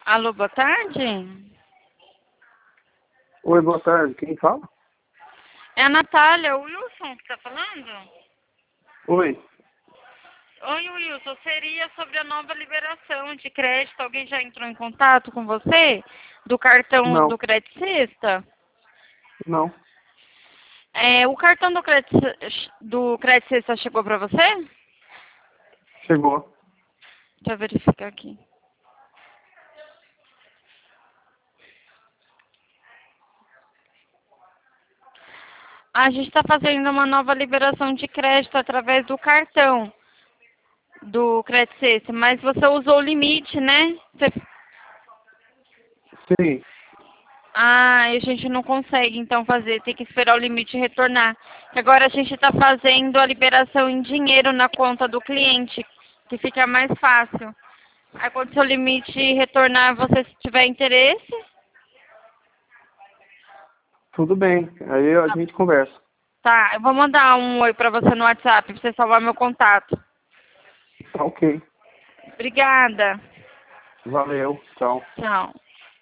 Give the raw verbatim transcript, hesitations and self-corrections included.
Alô, boa tarde. Oi, boa tarde. Quem fala? É a Natália, o Wilson que tá falando? Oi. Oi, Wilson, seria sobre a nova liberação de crédito. Alguém já entrou em contato com você? Do cartão Não, do Crédito Sexta? não. É, o cartão do Crédito, do Crédito Sexta chegou pra você? Chegou. Deixa eu verificar aqui. A gente está fazendo uma nova liberação de crédito através do cartão do Crédito Sexta, mas você usou o limite, né? Você... Sim. Ah, e a gente não consegue então fazer, tem que esperar o limite retornar. Agora a gente está fazendo a liberação em dinheiro na conta do cliente, que fica mais fácil. Aí quando seu limite retornar, você se tiver interesse, Tudo bem. Aí a gente conversa. tá, eu vou mandar um oi pra você no WhatsApp, pra você salvar meu contato. Tá ok. Obrigada. Valeu. Tchau. Tchau.